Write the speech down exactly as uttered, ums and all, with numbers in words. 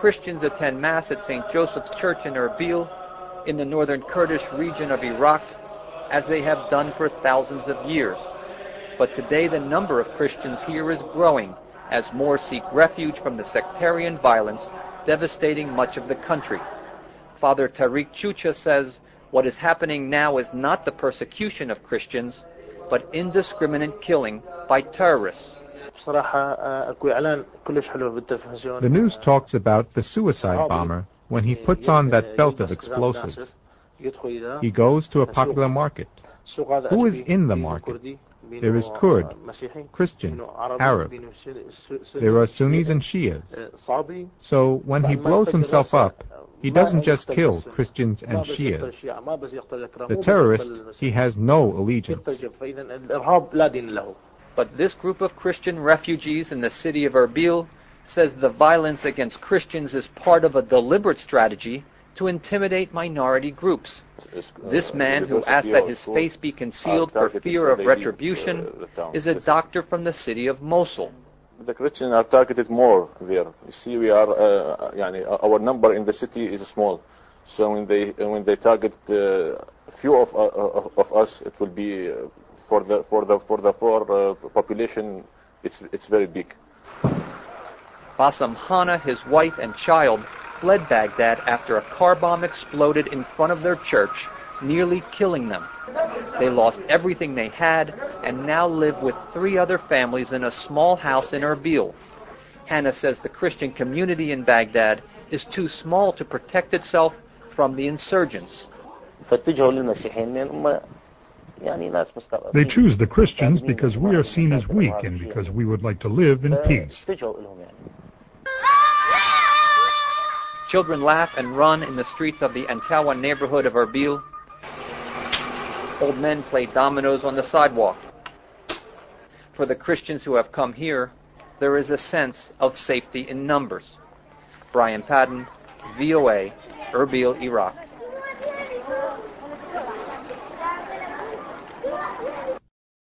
Christians attend Mass at Saint Joseph's Church in Erbil, in the northern Kurdish region of Iraq, as they have done for thousands of years. But today the number of Christians here is growing as more seek refuge from the sectarian violence devastating much of the country. Father Tariq Chucha says what is happening now is not the persecution of Christians, but indiscriminate killing by terrorists. The news talks about the suicide bomber when he puts on that belt of explosives. He goes to a popular market. Who is in the market? There is Kurd, Christian, Arab. There are Sunnis and Shias. So when he blows himself up, he doesn't just kill Christians and Shias. The terrorist, he has no allegiance. But this group of Christian refugees in the city of Erbil says the violence against Christians is part of a deliberate strategy to intimidate minority groups. This man, who asked that his face be concealed for fear of retribution, is a doctor from the city of Mosul. The Christians are targeted more there. You see, we are, uh, yani, our number in the city is small. So when they when they target uh, few of, uh, of us, it will be uh, for the for the for the for uh, population. It's it's very big. Bassam Hanna, his wife and child, fled Baghdad after a car bomb exploded in front of their church, nearly killing them. They lost everything they had and now live with three other families in a small house in Erbil. Hannah says the Christian community in Baghdad is too small to protect itself from the insurgents. They choose the Christians because we are seen as weak and because we would like to live in peace. Children laugh and run in the streets of the Ankawa neighborhood of Erbil. Old men play dominoes on the sidewalk. For the Christians who have come here, there is a sense of safety in numbers. Brian Padden, V O A, Erbil, Iraq.